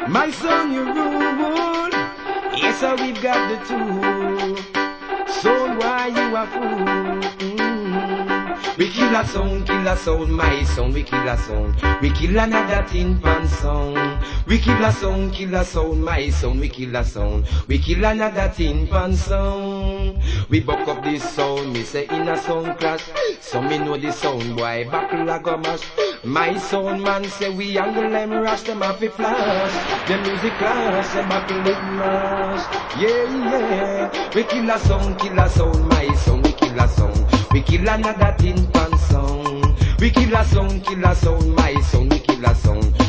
My son, you rule. Yes, sir, we've got the tool. So why you a fool? We kill a sound, my son, we kill a sound. We kill another tin pan sound. We kill a sound, my son, we kill a sound. We kill another tin pan sound. We buck up this sound, me say in a sound clash. So me know the sound boy, buckle a go mash. My sound man say we angle them rush, them have to flash. The music clash, them buckle it mash. Yeah. We kill a sound, my son, we kill a sound. We kill another tin pan sound. We kill a sound, my son, we kill a sound.